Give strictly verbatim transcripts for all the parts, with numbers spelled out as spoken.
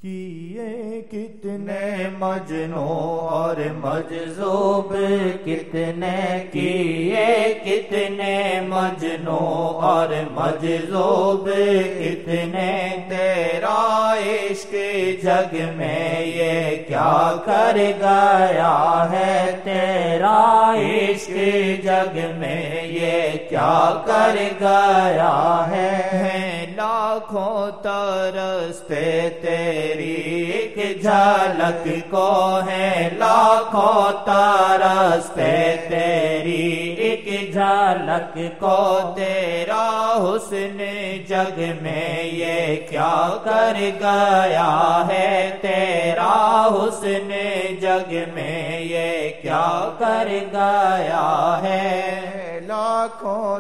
کیے کتنے مجنوں اور مجذوب کتنے کیے کتنے مجنوں اور مجذوب کتنے تیرا عشق جگ میں یہ کیا کر گیا ہے تیرا عشق جگ میں یہ کیا کر گیا ہے لاکھوں ترستے تیری ایک جھلک کو ہے لاکھوں ترستے تیری ایک جھلک کو تیرا حسن جگ میں یہ کیا کر گیا ہے تیرا حسن جگ میں یہ کیا کر گیا ہے لاکھوں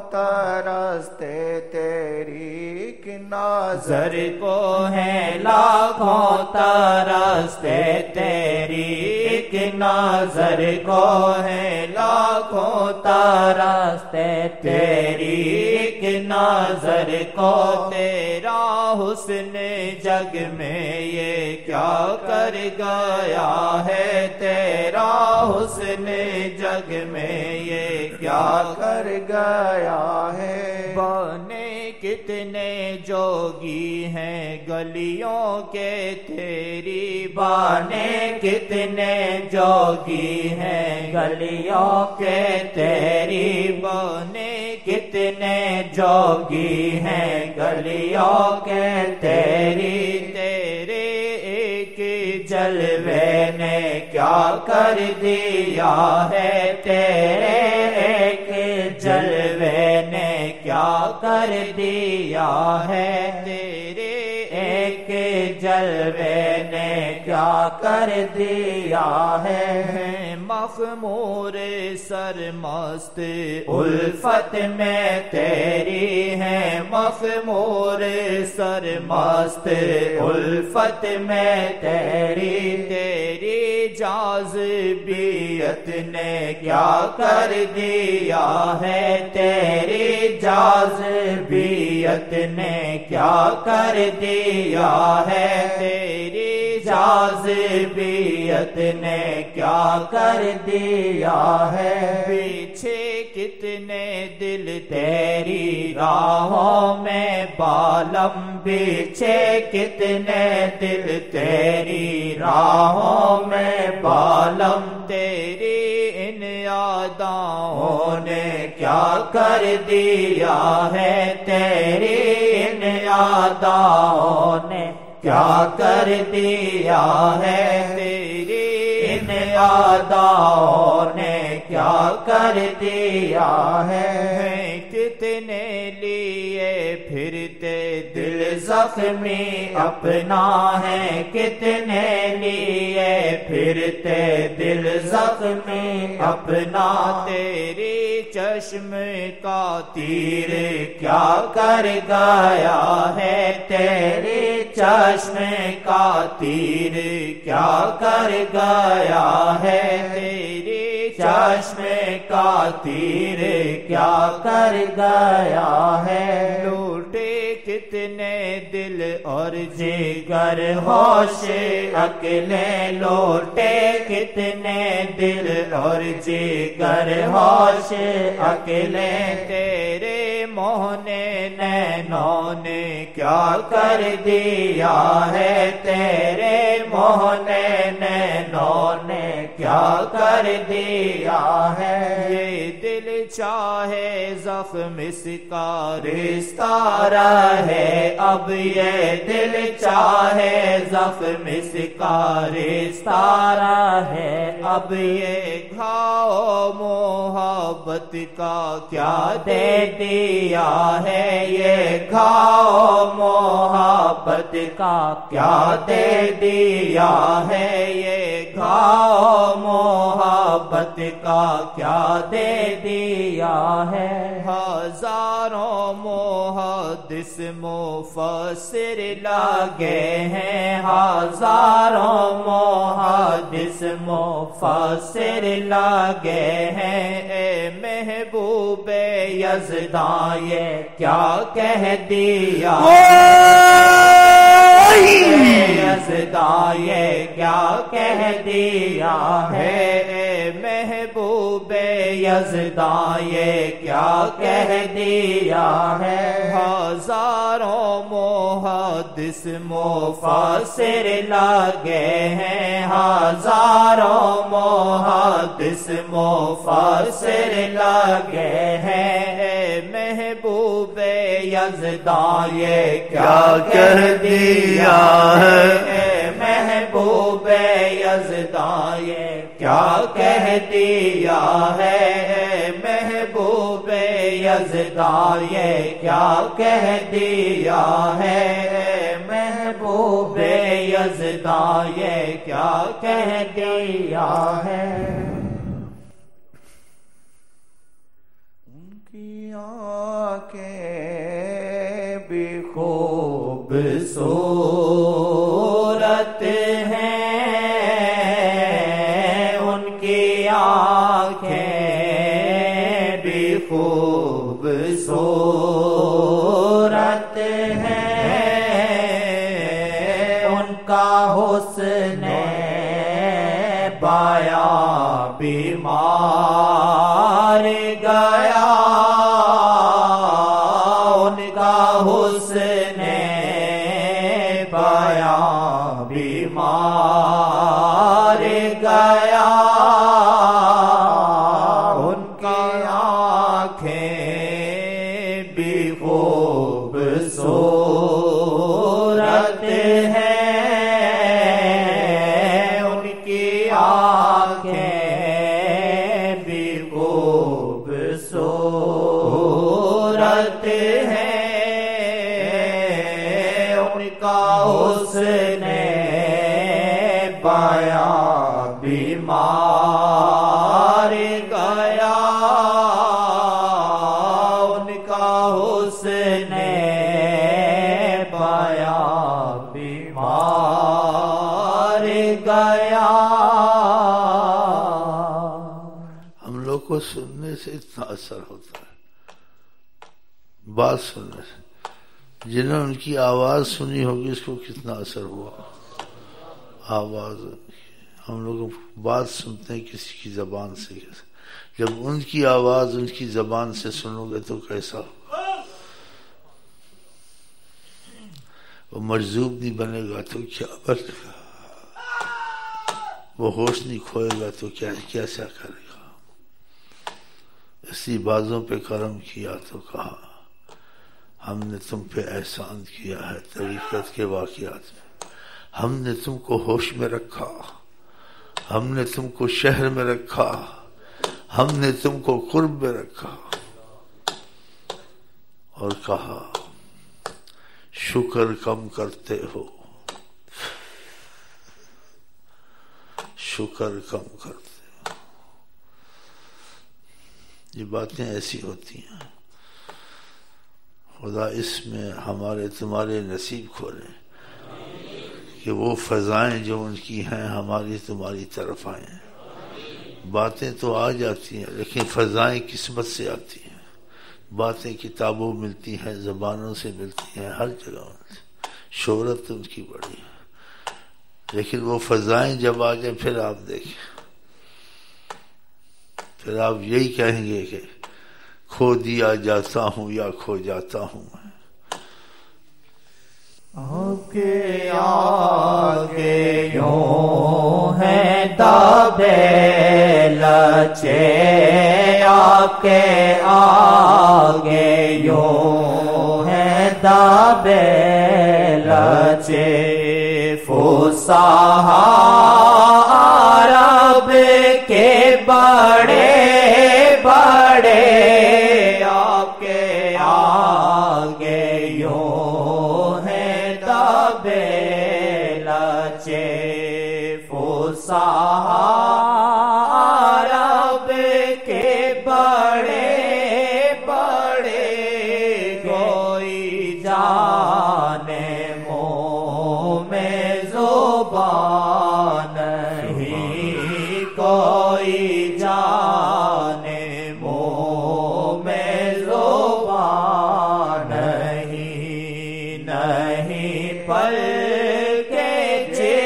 ترستے تیری ایک نظر کو ہے لاکھوں ترستے تیری ایک نظر کو ہے لاکھوں ترستے تیری ایک نظر کو تیرا حسن جگ میں یہ کیا کر گیا ہے تیرا حسن جگ میں یہ کیا کر گیا ہے بنے کتنے جوگی ہیں گلیوں کے تیری بانے کتنے جوگی ہیں گلیوں کے تیری بانے کتنے جوگی ہیں گلیوں کے تیری تیرے ایک جلوے نے کیا کر دیا ہے تیرے ایک جلوے نے کیا کر دیا ہے تیرے ایک جلوے نے کیا کر دیا ہے مخمور سرمست الفت میں تیری ہے مخمور سرمست الفت میں تیری تیری جاذبیت نے کیا کر دیا ہے تیری جاذبیت نے کیا کر دیا ہے تیری جاذبیت نے کیا کر دیا ہے پیچھے کتنے دل تیری راہوں میں بالم پیچھے کتنے دل تیری راہوں میں بالم تیری ان یادوں نے کیا کر دیا ہے تیری ان یادوں نے کیا کر دیا ہے تیری ان یادوں نے کیا کر دیا ہے کتنے لیے پھرتے دل زخمی اپنا ہے کتنے لیے پھرتے دل زخمی اپنا تیری چشم کا تیر کیا کر گیا ہے تیری چشم کا تیر کیا کر گیا ہے تیری چشم کا تیر کیا کر گیا ہے لوٹے کتنے دل اور جگر ہوش اکلے لوٹے کتنے دل اور جگر ہوش اکلے تیرے موہنے نینوں نے کیا کر دیا ہے تیرے موہنے نینوں نے کیا کر دیا ہے یہ دل چاہے زخم اس کا رشتہ رہے اب یہ دل چاہے زخم اس کا رشتہ رہے اب یہ گھاؤ محبت کا کیا دے دیا ہے یہ گھاؤ محبت کا کیا دے دیا ہے یہ گھاؤ محبت کا کیا دے دیا ہے ہزاروں محدث مفسر لگے ہیں ہزاروں محدث مفسر لگے ہیں اے محبوب یزداں یہ کیا کہہ دیا یزداں یہ کیا کہہ دیا ہے، محبوب یزداں یہ کیا کہہ دیا ہے، ہزاروں محدث مفسر لگے ہیں، ہزاروں محدث مفسر لگے ہیں، محبوب یزداں یہ کیا کہہ دیا ہے، محبوب یزداں یہ کیا کہہ دیا ہے، محبوب یزداں یہ کیا کہہ دیا ہے، محبوب یزداں یہ کیا کہہ دیا ہے۔ ان کی آنکھیں بھی خوبصورت ہیں، ان کی آنکھیں بھی خوبصورت ہیں، ان کا حسن بیاں بیمار گیا، ان کا حسن بیاں بیمار گیا، ان کی آنکھیں بھی خوبصورت ہیں، ان کی آنکھیں بھی خوبصورت ہیں، ان کا حسن بیاں بیمار گیا، ان کا حسن بیاں بیمار گیا۔ ہم لوگ کو سننے سے اتنا اثر ہوتا ہے، بات سننے سے، جنہوں نے ان کی آواز سنی ہوگی اس کو کتنا اثر ہوا، آواز۔ ہم لوگ بات سنتے ہیں کسی کی زبان سے، جب ان کی آواز ان کی زبان سے سنو گے تو کیسا ہوگا؟ وہ مجذوب نہیں بنے گا تو کیا بنے گا، وہ ہوش نہیں کھوئے گا تو کیا کیسا کرے گا۔ اسی بازوں پہ کرم کیا تو کہا ہم نے تم پہ احسان کیا ہے، طریقت کے واقعات میں ہم نے تم کو ہوش میں رکھا، ہم نے تم کو شہر میں رکھا، ہم نے تم کو قرب میں رکھا، اور کہا شکر کم کرتے ہو، شکر کم کرتے ہو۔ یہ باتیں ایسی ہوتی ہیں، خدا اس میں ہمارے تمہارے نصیب کھولے کہ وہ فضائیں جو ان کی ہیں ہماری تمہاری طرف آئیں۔ باتیں تو آ جاتی ہیں لیکن فضائیں قسمت سے آتی ہیں، باتیں کتابوں ملتی ہیں، زبانوں سے ملتی ہیں، ہر جگہ ملتی ہیں، شہرت ان کی بڑی ہے، لیکن وہ فضائیں جب آ جائیں پھر آپ دیکھیں، پھر آپ یہی کہیں گے کہ کھو دیا جاتا ہوں یا کھو جاتا ہوں میں۔ آپ کے آگے یوں ہے دابے لچے، آپ کے آگے یوں ہے دابے لچے، فصحا عرب کے بڑے بڑے آپ کے آگے یوں ہے دابے لچے، فصحا عرب کے بڑے بڑے، کوئی جانے منہ میں زبان نہیں، کوئی جانے منہ میں زبان نہیں، نہیں پر کے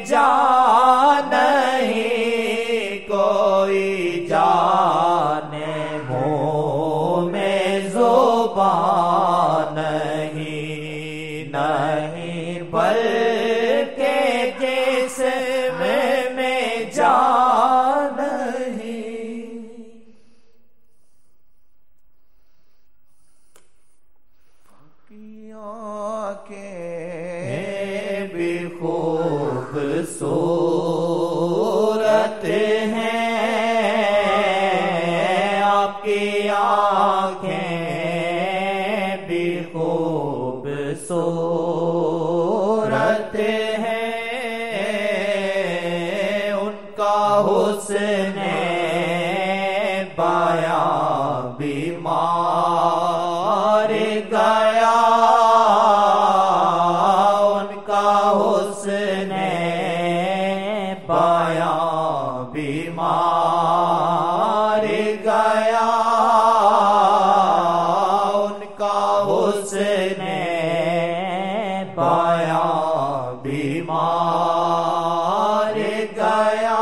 جان نہیں کوئی جانے منہ میں زبان نہیں نہیں بلکہ جسم میں جان نہیں کیا کہ بھی خوبصورت ہیں آپ کی آنکھیں بھی خوبصورت ہیں ان کا حسن بیاں بیمار گیا ان کا حسن بیاں بیمار گیا ان کا حسن بیاں بیمار گیا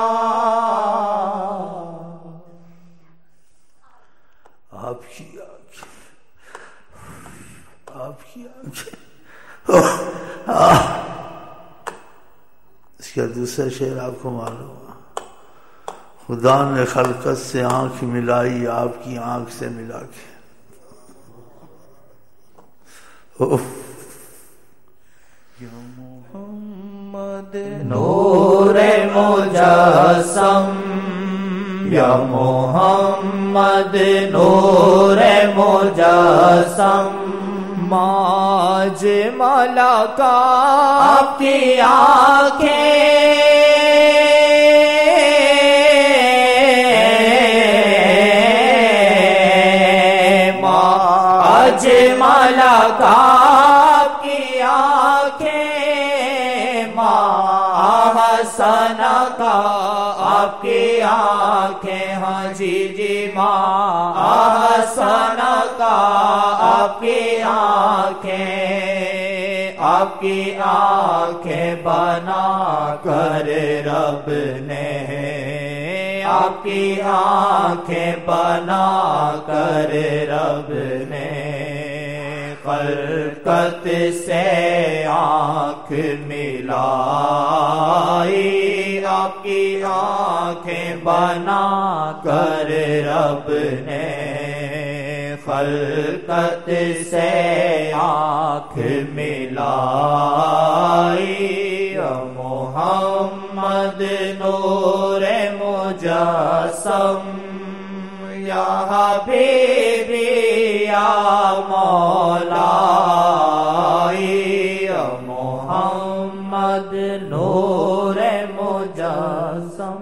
آپ کی آنکھیں آپ کی آنکھیں اس کا دوسرا شعر آپ کو معلوم ہے خدا نے خلقت سے آنکھ ملائی آپ کی آنکھ سے ملا کے یا محمد نور مجسم یا محمد نور مجسم ماج ملکا آپ کی آنکھیں ماج ملکا آپ کی آنکھیں ماہ حسن کا آپ کی آنکھیں ہاں جی جی ماہ حسن کا آپ کی آنکھیں آپ کی آنکھیں بنا کر رب نے آپ کی آنکھیں بنا کر رب نے خلقت سے آنکھ ملائی آپ کی آنکھیں بنا کر رب نے خلقت سے آنکھ ملائی محمد نور مجسم یا حبیبی یا مولائی محمد نور مجسم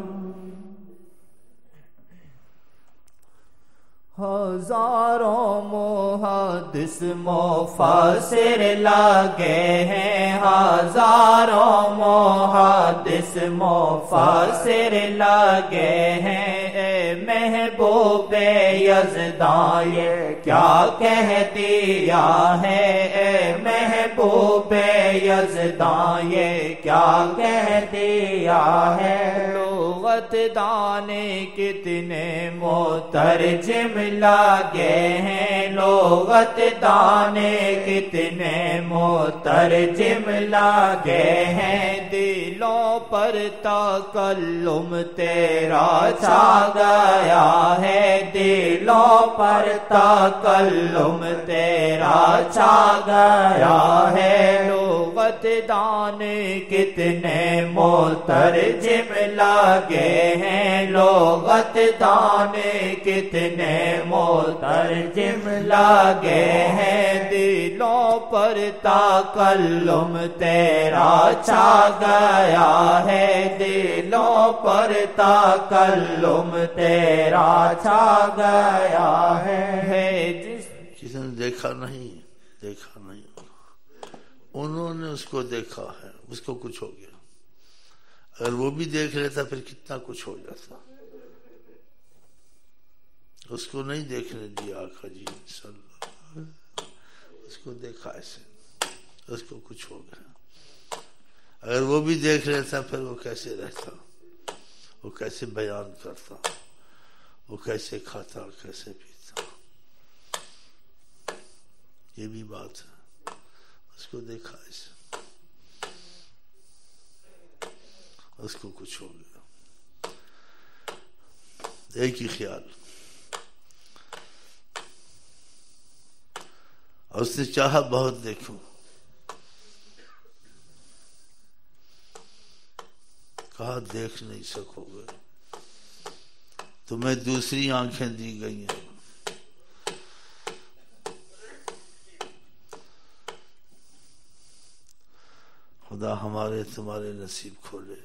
ہزاروں محدث مفسر لگے ہیں ہزاروں محدث مفسر لگے ہیں اے محبوب یزداں یہ کیا کہہ دیا ہے اے محبوب یزداں یہ کیا کہہ دیا ہے لغت دانے کتنے مترجم لگے ہیں لغت دانے کتنے مترجم لگے ہیں دلوں پر تکلم تیرا چھا گیا ہے دلوں پر تکلم تیرا چھا گیا ہے لغت دانے کتنے مترجم لگے ہیں لغت دانے کتنے مترجم لگے ہیں دلوں پر تکلم تیرا چھا گیا ہے دلوں پر تکلم تیرا چھا گیا ہے جس کسی نے دیکھا نہیں دیکھا نہیں انہوں نے اس کو دیکھا ہے اس کو کچھ ہو گیا اگر وہ بھی دیکھ لیتا پھر کتنا کچھ ہو جاتا اس کو نہیں دیکھنے دیا آقا جی صلی اللہ علیہ وسلم اس کو دیکھا ایسے اس کو کچھ ہو گیا اگر وہ بھی دیکھ لیتا پھر وہ کیسے رہتا، وہ کیسے بیان کرتا، وہ کیسے کھاتا، کیسے پیتا. یہ بھی بات ہے. اس کو دیکھا اسے، اس کو کچھ ہو گیا. ایک ہی خیال، اور اس نے چاہا بہت دیکھوں، کہا دیکھ نہیں سکو گے، تمہیں دوسری آنکھیں دی گئی ہیں. خدا ہمارے تمہارے نصیب کھولے.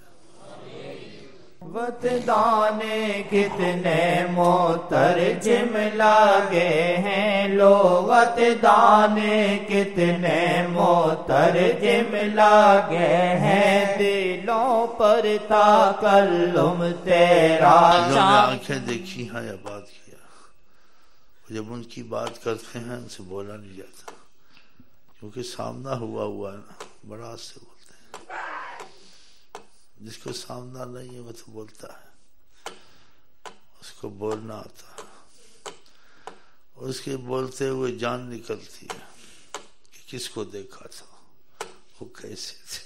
وطدانے کتنے مترجم لاگے ہیں لو، وطدانے کتنے مترجم لاگے ہیں، دلوں پر تکلم تیرا. جنہوں نے آنکھیں دیکھی ہیں یا بات کیا، جب ان کی بات کرتے ہیں ان سے بولا نہیں جاتا، کیونکہ سامنا ہوا ہوا ہے نا، بڑا سے بولتے ہیں. جس کو سامنا نہیں ہے وہ تو بولتا ہے، اس کو بولنا آتا ہے. اس کے بولتے ہوئے جان نکلتی ہے کہ کس کو دیکھا تھا، وہ کیسے تھے.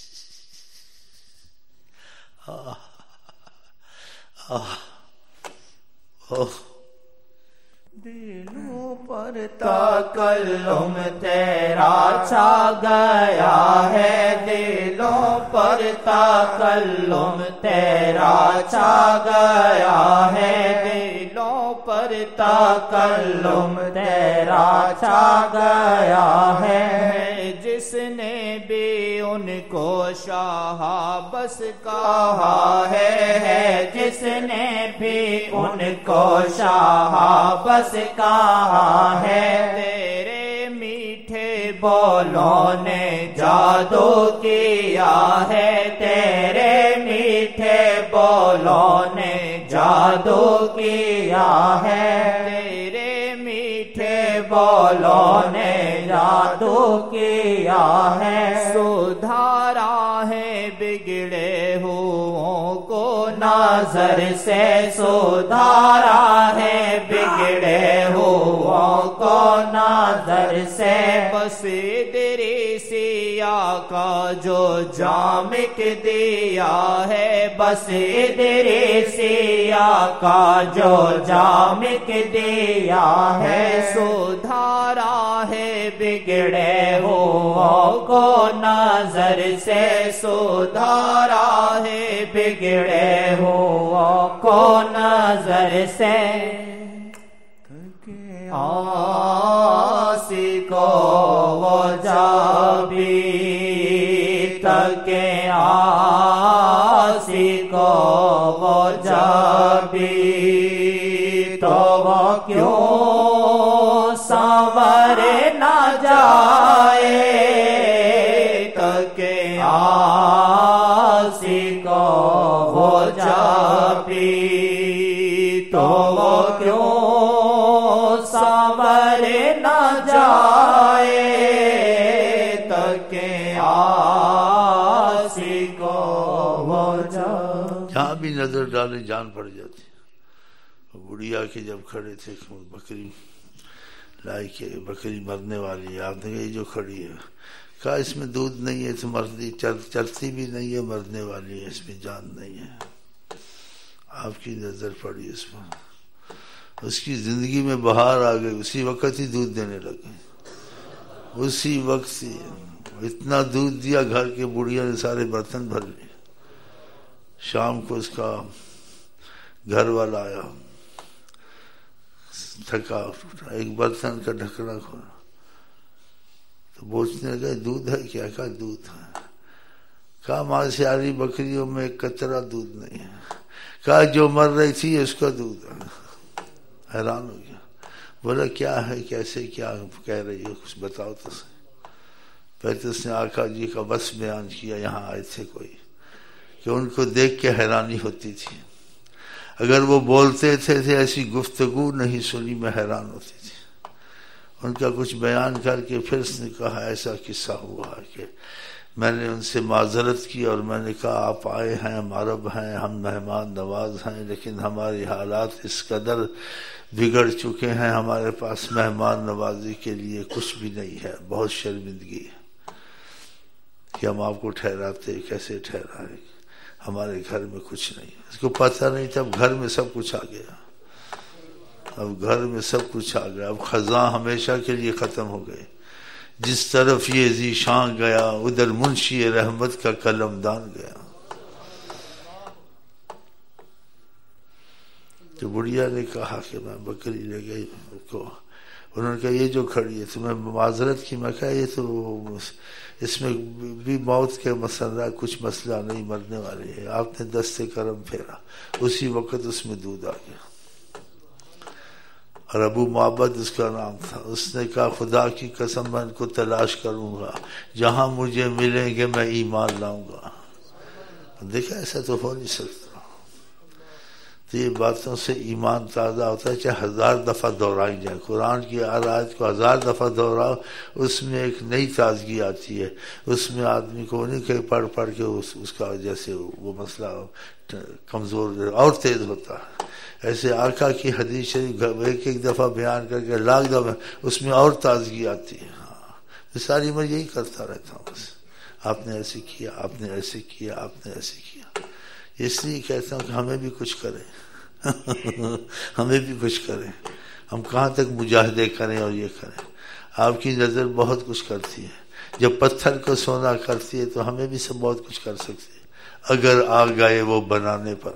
آہ آہ اوہ دلوں پر تکلم تیرا چھا گیا ہے، دلوں پر تکلم تیرا چھا گیا ہے، دلوں پر تکلم تیرا چھا گیا ہے. جس نے بھی ان کو شاہ بس کہا ہے، جس نے بھی ان کو شاہ بس کہا ہے، تیرے میٹھے بولوں نے جادو کیا ہے، تیرے میٹھے بولوں نے جادو کیا ہے، تیرے میٹھے بولوں نے جادو کیا ہے. سدھارا ہے بگڑے ہووں کو نظر سے، سدھارا ہے بگڑے ہووں کو نظر سے، بس ادریسیہ کا جو جامک دیا ہے، بس ادریسیہ کا جو جامک دیا ہے. سدھارا ہے بگڑے ہووں کو نظر سے، سدھارا ہے بگڑے ہووں کو نظر سے. آسی کو وہ جابی تک، آسی کو وہ جابی تو وہ کیوں سنور نہ جائے، تک آسی کو وہ جابی تو وہ کیوں سنور نہ جائے، تک آسی کو وہ جابی. جہاں بھی نظر ڈالے جان پڑ جاتی. بڑھیا کے جب کھڑے تھے بکری لائی کے، بکری مرنے والی ہے، آپ نے کہا یہ جو کھڑی ہے، کہا اس میں دودھ نہیں ہے، تو مرتی چلتی بھی نہیں ہے، مرنے والی ہے، اس میں جان نہیں ہے. آپ کی نظر پڑی اس پر، اس کی زندگی میں بہار آ گئی، اسی وقت ہی دودھ دینے لگے، اسی وقت ہی اتنا دودھ دیا گھر کے بڑھیا نے سارے برتن بھر لیے. شام کو اس کا گھر والا آیا، تھکا، ایک برتن کا ڈھکنا کھولا تو پوچھنے لگا دودھ ہے کیا؟ کہا دودھ ہے. کہا ماسیاری بکریوں میں ایک قطرہ دودھ نہیں ہے. کہا جو مر رہی تھی اس کا دودھ ہے. حیران ہو گیا، بولا کیا ہے، کیسے، کیا کہہ رہی ہے، کچھ بتاؤ تو صحیح. پہلے تو اس نے آقا جی کا بس بیان کیا، یہاں آئے تھے کوئی کہ ان کو دیکھ کے حیرانی ہوتی تھی، اگر وہ بولتے تھے تھے ایسی گفتگو نہیں سنی میں حیران ہوتی تھی. ان کا کچھ بیان کر کے پھر اس نے کہا ایسا قصہ ہوا کہ میں نے ان سے معذرت کی اور میں نے کہا آپ آئے ہیں، ہم عرب ہیں، ہم مہمان نواز ہیں، لیکن ہمارے حالات اس قدر بگڑ چکے ہیں، ہمارے پاس مہمان نوازی کے لیے کچھ بھی نہیں ہے، بہت شرمندگی ہے کہ ہم آپ کو ٹھہراتے، کیسے ٹھہرائیں، ہمارے گھر میں کچھ نہیں۔ اس کو پتہ نہیں تھا اب گھر میں سب کچھ آ گیا، اب گھر میں سب کچھ آ گیا، اب خزاں ہمیشہ کے لیے ختم ہو گئے۔ جس طرف یہ ذیشان گیا ادھر منشی رحمت کا قلم دان گیا۔ تو بڑھیا نے کہا کہ میں بکری لے گئی کو، انہوں نے کہا یہ جو کھڑی ہے، تو میں معذرت کی، میں کہا یہ تو اس میں بھی موت کے مسئلہ کچھ مسئلہ نہیں، مرنے والے ہے۔ آپ نے دست کرم پھیرا، اسی وقت اس میں دودھ آ گیا۔ اور ابو معبد اس کا نام تھا، اس نے کہا خدا کی قسم میں ان کو تلاش کروں گا، جہاں مجھے ملیں گے میں ایمان لاؤں گا۔ دیکھا ایسا تو ہو نہیں سکتا۔ تو یہ باتوں سے ایمان تازہ ہوتا ہے، چاہے ہزار دفعہ دہرائی جائے، قرآن کی ہر آیت کو ہزار دفعہ دہراؤ، اس میں ایک نئی تازگی آتی ہے، اس میں آدمی کو نہیں کہ پڑھ پڑھ کے اس, اس کا جیسے وہ مسئلہ کمزور اور تیز ہوتا ہے۔ ایسے آقا کی حدیث شریف ایک ایک دفعہ بیان کر کے لاکھ دفعہ اس میں اور تازگی آتی ہے۔ ہاں میں ساری عمر یہی کرتا رہتا ہوں، بس آپ نے ایسے کیا، آپ نے ایسے کیا، آپ نے ایسے کیا۔ اس لیے کہتا ہوں کہ ہمیں بھی کچھ کریں ہمیں بھی کچھ کریں، ہم کہاں تک مجاہدے کریں اور یہ کریں۔ آپ کی نظر بہت کچھ کرتی ہے، جب پتھر کو سونا کرتی ہے تو ہمیں بھی سب بہت کچھ کر سکتے ہیں اگر آ گئے وہ بنانے پر۔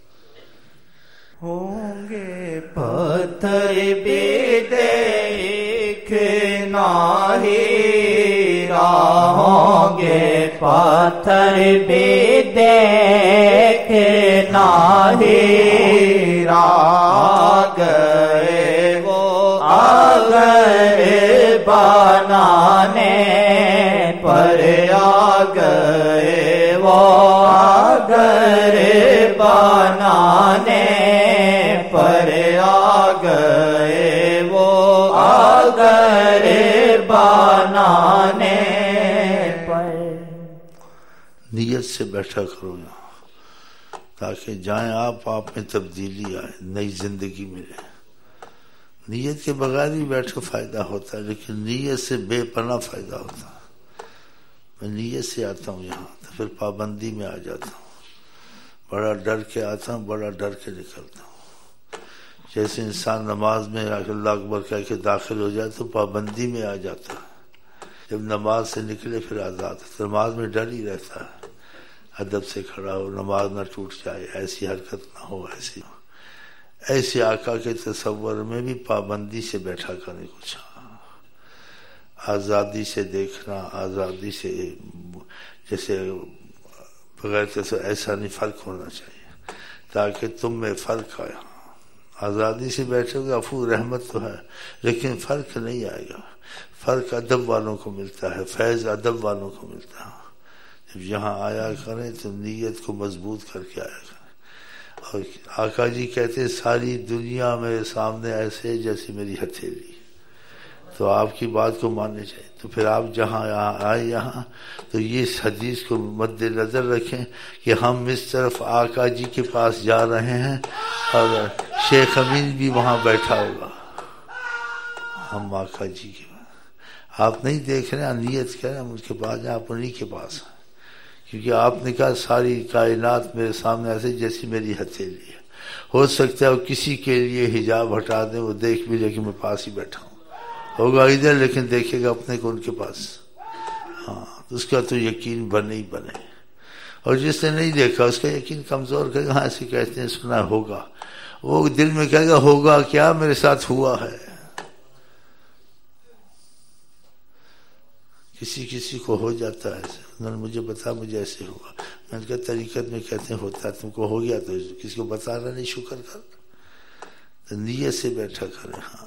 ہوں گے پتھر بھی دیکھنا ہیرا، ہوں گے پتھر بھی دیکھنا ہیرا، گئے وہ اگر بنانے پر، آ گئے وہ اگر بنانے پر، آ گئے وہ اگر بنانے پر۔ نیت سے بیٹھا کرو یہاں تاکہ جائیں آپ، آپ میں تبدیلی آئے، نئی زندگی ملے۔ نیت کے بغیر ہی بیٹھو فائدہ ہوتا ہے، لیکن نیت سے بے پناہ فائدہ ہوتا ہے۔ میں نیت سے آتا ہوں یہاں تو پھر پابندی میں آ جاتا ہوں، بڑا ڈر کے آتا ہوں، بڑا ڈر کے نکلتا ہوں۔ جیسے انسان نماز میں اللہ اکبر کہہ کے داخل ہو جائے تو پابندی میں آ جاتا ہے، جب نماز سے نکلے پھر آزاد ہے۔ نماز میں ڈر ہی رہتا ہے، ادب سے کھڑا ہو، نماز نہ ٹوٹ جائے، ایسی حرکت نہ ہو، ایسی ہو۔ ایسے آقا کے تصور میں بھی پابندی سے بیٹھا کرنے کچھ، آزادی سے دیکھنا، آزادی سے، جیسے بغیر تصور، ایسا نہیں، فرق ہونا چاہیے تاکہ تم میں فرق آئے۔ آزادی سے بیٹھو گے، عفو رحمت تو ہے، لیکن فرق نہیں آئے گا۔ فرق ادب والوں کو ملتا ہے، فیض ادب والوں کو ملتا ہے۔ جب یہاں آیا کریں تو نیت کو مضبوط کر کے آیا کریں۔ اور آقا جی کہتے ہیں ساری دنیا میرے سامنے ایسے جیسے میری ہتھیلی، تو آپ کی بات کو ماننے چاہیے۔ تو پھر آپ جہاں یہاں آئے یہاں تو یہ حدیث کو مد نظر رکھیں کہ ہم اس طرف آقا جی کے پاس جا رہے ہیں اور شیخ امین بھی وہاں بیٹھا ہوگا، ہم آقا جی کے پاس۔ آپ نہیں دیکھ رہے ہیں، نیت کریں ہم ان کے پاس جائیں، آپ انہیں کے پاس ہیں، کیونکہ آپ نے کہا ساری کائنات میرے سامنے ایسے جیسی میری ہتھیلی ہے۔ ہو سکتا ہے وہ کسی کے لیے حجاب ہٹا دیں، وہ دیکھ بھی لے کہ میں پاس ہی بیٹھا ہوں، ہوگا ادھر لیکن دیکھے گا اپنے کو ان کے پاس۔ ہاں اس کا تو یقین بنے ہی بنے، اور جس نے نہیں دیکھا اس کا یقین کمزور کرے گا۔ ہاں ایسے کہتے ہیں سنا ہوگا، وہ دل میں کہے گا ہوگا کیا، میرے ساتھ ہوا ہے۔ کسی کسی کو ہو جاتا ہے ایسے، انہوں نے مجھے بتا مجھے ایسے ہوا، میں نے کہا طریقت میں کہتے ہیں ہوتا ہے، تم کو ہو گیا تو کسی کو بتانا نہیں، شکر کر، تو نیت سے بیٹھا کرے۔ ہاں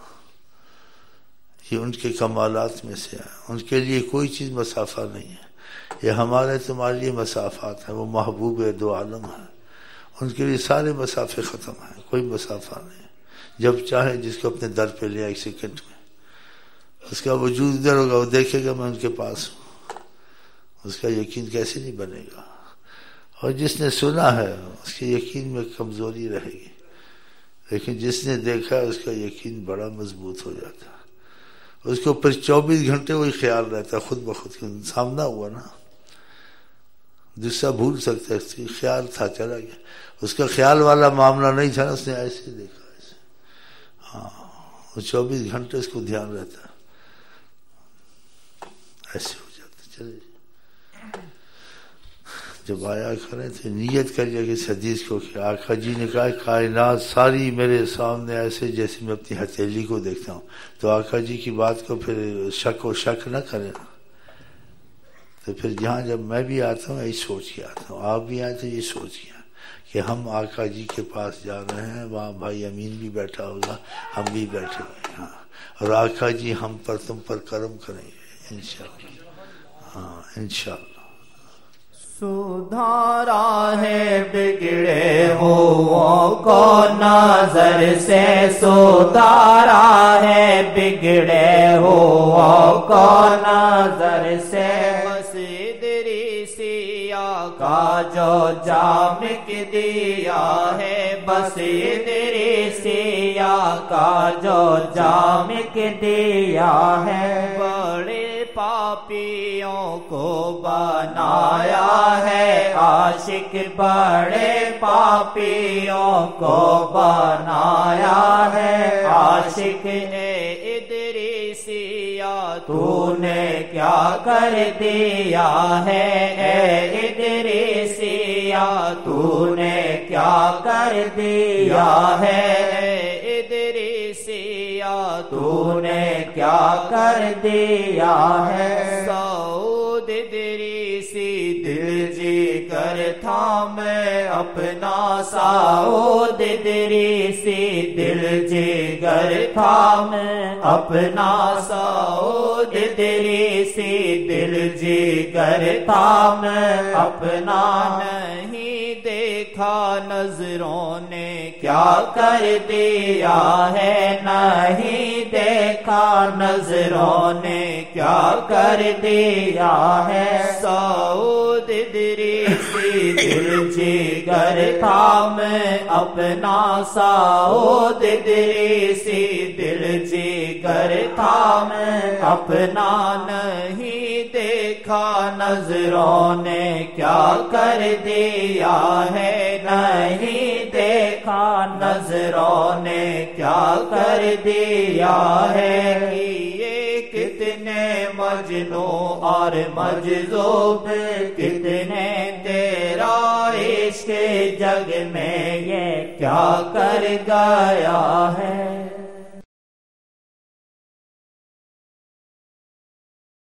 یہ ان کے کمالات میں سے ہے، ان کے لیے کوئی چیز مسافہ نہیں ہے، یہ ہمارے تمہارے لیے مسافات ہیں۔ وہ محبوب دو عالم ہیں، ان کے لیے سارے مسافے ختم ہیں، کوئی مسافہ نہیں۔ جب چاہے جس کو اپنے در پہ لیا ایک سیکنڈ میں، اس کا وجود ادھر ہوگا، وہ دیکھے گا میں ان کے پاس ہوں، اس کا یقین کیسے نہیں بنے گا؟ اور جس نے سنا ہے اس کے یقین میں کمزوری رہے گی، لیکن جس نے دیکھا اس کا یقین بڑا مضبوط ہو جاتا ہے، اس کو پھر چوبیس گھنٹے وہی خیال رہتا ہے خود بخود کے سامنا ہوا نا، دوسرا بھول سکتا ہے، خیال تھا چلا گیا، اس کا خیال والا معاملہ نہیں تھا، اس نے ایسے دیکھا ایسے، ہاں وہ چوبیس گھنٹے اس کو دھیان رہتا ہے، ایسے ہو جاتا. چلے جب آیا کریں تو نیت کریے کہ اس حدیث کو کہ آقا جی نے کہا کائنات ساری میرے سامنے ایسے جیسے میں اپنی ہتھیلی کو دیکھتا ہوں، تو آقا جی کی بات کو پھر شک و شک نہ کریں. تو پھر جہاں جب میں بھی آتا ہوں یہی سوچ کے آتا ہوں، آپ بھی آئے تو یہ سوچ کے کہ ہم آقا جی کے پاس جا رہے ہیں، وہاں بھائی امین بھی بیٹھا ہوگا، ہم بھی بیٹھے ہوئے، ہاں، اور آقا جی ہم پر تم پر کرم کریں گے انشاءاللہ، ہاں انشاءاللہ. سدھارا ہے بگڑے ہو کو نظر سے، سدھارا ہے بگڑے ہو کو نظر سے، بس ادریسیا کا جو جام دیا ہے، بس ادریسیا کا جو جام دیا ہے، بڑے پاپیوں کو بنایا ہے عاشق، بڑے پاپیوں کو بنایا ہے عاشق. اے ادریسیا تو نے کیا کر دیا ہے، اے ادریسیا تو نے کیا کر دیا ہے، اے ادریسیا تو نے کیا کر دیا ہے. سعود ادریسی دل جی کر تھا میں اپنا، سعود ادریسی دل جی کر تھا میں اپنا، سعود ادریسی دل جی کر تھا میں اپنا. نہیں دیکھا نظروں نے کیا کر دیا ہے، نہیں دیکھا نظروں نے کیا کر دیا ہے. سعود ادریسی دل جگر تھا میں اپنا، سعود ادریسی دل جگر تھا میں اپنا. نہیں دیکھا نظروں نے کیا کر دیا ہے، نہیں دیکھا نظروں نے کیا کر دیا ہے. یہ کتنے مجنوں اور مجذوب، کتنے تیرا عشق جگ میں یہ کیا کر گیا ہے.